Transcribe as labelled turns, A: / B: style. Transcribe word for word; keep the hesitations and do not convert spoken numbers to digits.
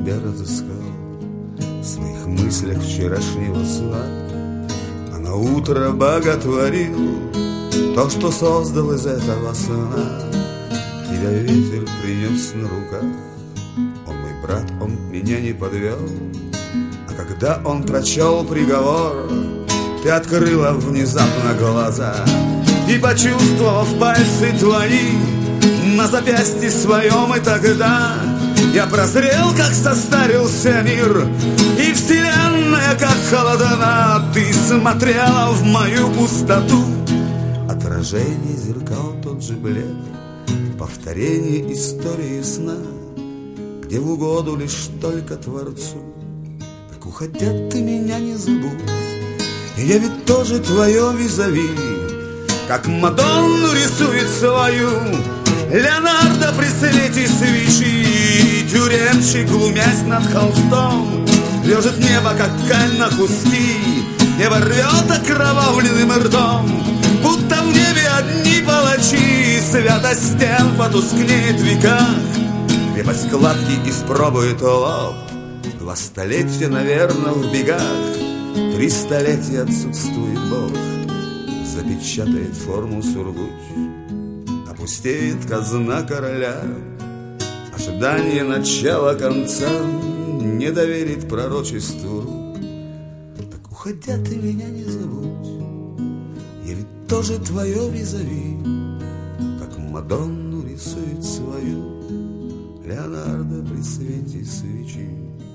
A: себя разыскал в своих мыслях вчерашнего сна, а на утро боготворил то, что создал из этого сна. Тебя ветер принес на руках, он мой брат, он меня не подвел. А когда он прочел приговор, ты открыла внезапно глаза и, почувствовав пальцы твои на запястье своем, и тогда я прозрел, как состарился мир, и вселенная, как холодна. Ты смотрела в мою пустоту, отражение зеркал, тот же блед, повторение истории сна, где в угоду лишь только Творцу. Так уходя, ты меня не забудь, я ведь тоже твое визави, как Мадонну рисует свою Леонардо при свете свечи. Тюремщик, глумясь над холстом, режет небо, как ткань на куски, небо рвет окровавленным ртом, будто в небе одни палачи. Святость стен потускнеет в веках, крепость кладки испробует лоб. Два столетия, наверное, в бегах, три столетия отсутствует Бог. Запечатает форму Сургуч, опустеет казна короля, ожидание начала конца не доверит пророчеству рук. Так уходя, ты меня не забудь, я ведь тоже твое визави, как Мадонну рисует свою Леонардо при свете свечи.